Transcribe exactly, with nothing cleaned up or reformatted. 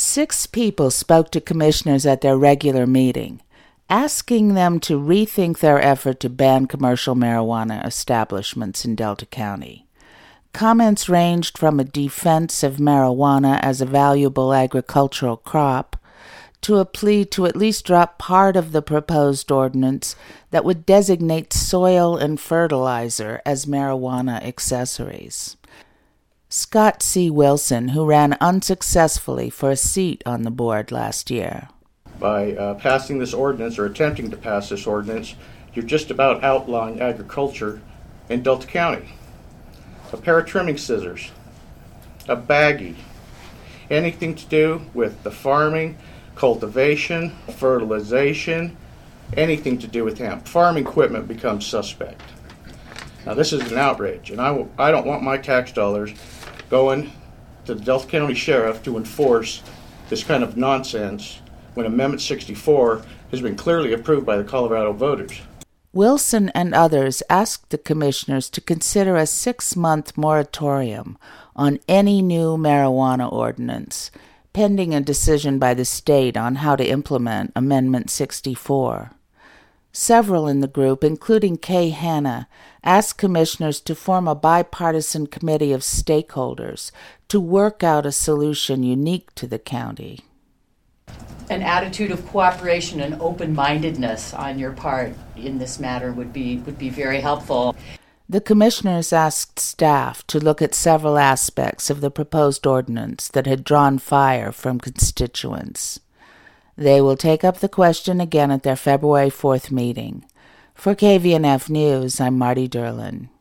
Six people spoke to commissioners at their regular meeting, asking them to rethink their effort to ban commercial marijuana establishments in Delta County. Comments ranged from a defense of marijuana as a valuable agricultural crop to a plea to at least drop part of the proposed ordinance that would designate soil and fertilizer as marijuana accessories. Scott C. Wilson, who ran unsuccessfully for a seat on the board last year. By uh, passing this ordinance or attempting to pass this ordinance, you're just about outlawing agriculture in Delta County. A pair of trimming scissors, a baggie, anything to do with the farming, cultivation, fertilization, anything to do with hemp. Farm equipment becomes suspect. Now this is an outrage, and I, w- I don't want my tax dollars going to the Delta County Sheriff to enforce this kind of nonsense when Amendment sixty-four has been clearly approved by the Colorado voters. Wilson and others asked the commissioners to consider a six-month moratorium on any new marijuana ordinance, pending a decision by the state on how to implement Amendment sixty-four. Several in the group, including Kay Hanna, asked commissioners to form a bipartisan committee of stakeholders to work out a solution unique to the county. An attitude of cooperation and open-mindedness on your part in this matter would be would be very helpful. The commissioners asked staff to look at several aspects of the proposed ordinance that had drawn fire from constituents. They will take up the question again at their February fourth meeting. For K V N F News, I'm Marty Derlin.